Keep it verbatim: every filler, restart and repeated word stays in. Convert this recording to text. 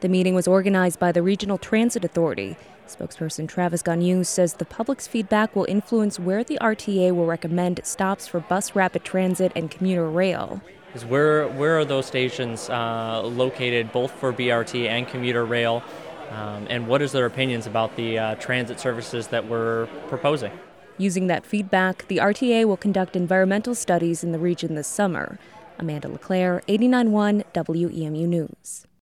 The meeting was organized by the Regional Transit Authority. Spokesperson Travis Gagnon says the public's feedback will influence where the R T A will recommend stops for bus rapid transit and commuter rail. Is where where are those stations uh, located, both for B R T and commuter rail, um, and what is their opinions about the uh, transit services that we're proposing? Using that feedback, the R T A will conduct environmental studies in the region this summer. Amanda LeClaire, eighty-nine point one W E M U News.